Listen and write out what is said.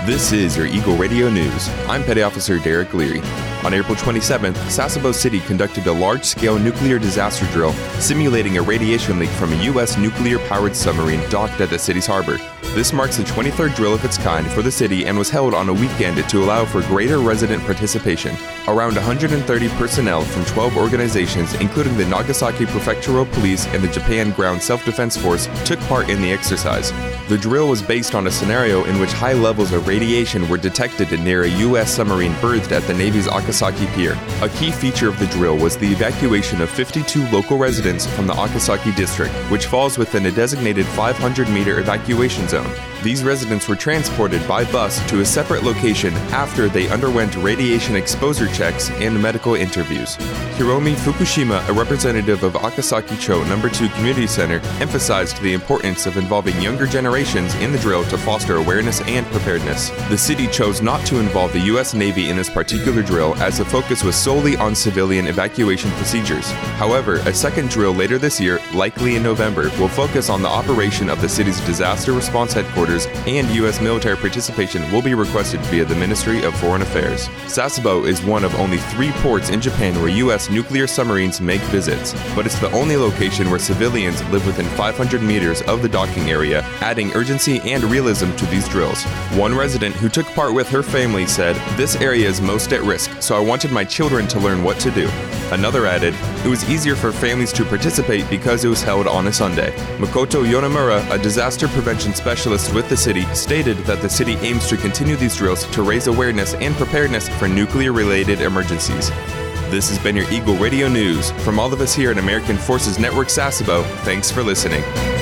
This is your Eagle Radio News. I'm Petty Officer Derek Leary. On April 27th, Sasebo City conducted a large-scale nuclear disaster drill simulating a radiation leak from a U.S. nuclear-powered submarine docked at the city's harbor. This marks the 23rd drill of its kind for the city and was held on a weekend to allow for greater resident participation. Around 130 personnel from 12 organizations, including the Nagasaki Prefectural Police and the Japan Ground Self-Defense Force, took part in the exercise. The drill was based on a scenario in which high levels of radiation were detected near a U.S. submarine berthed at the Navy's Akasaki Pier. A key feature of the drill was the evacuation of 52 local residents from the Akasaki district, which falls within a designated 500-meter evacuation zone. These residents were transported by bus to a separate location after they underwent radiation exposure checks and medical interviews. Hiromi Fukushima, a representative of Akasaki-cho No. 2 Community Center, emphasized the importance of involving younger generations in the drill to foster awareness and preparedness. The city chose not to involve the U.S. Navy in this particular drill as the focus was solely on civilian evacuation procedures. However, a second drill later this year, likely in November, will focus on the operation of the city's disaster response headquarters, and U.S. military participation will be requested via the Ministry of Foreign Affairs. Sasebo is one of only 3 ports in Japan where U.S. nuclear submarines make visits, but it's the only location where civilians live within 500 meters of the docking area, adding urgency and realism to these drills. One resident who took part with her family said, "This area is most at risk, so I wanted my children to learn what to do." Another added, "It was easier for families to participate because it was held on a Sunday." Makoto Yonemura, a disaster prevention specialist with the city, stated that the city aims to continue these drills to raise awareness and preparedness for nuclear-related emergencies. This has been your Eagle Radio News. From all of us here at American Forces Network Sasebo, thanks for listening.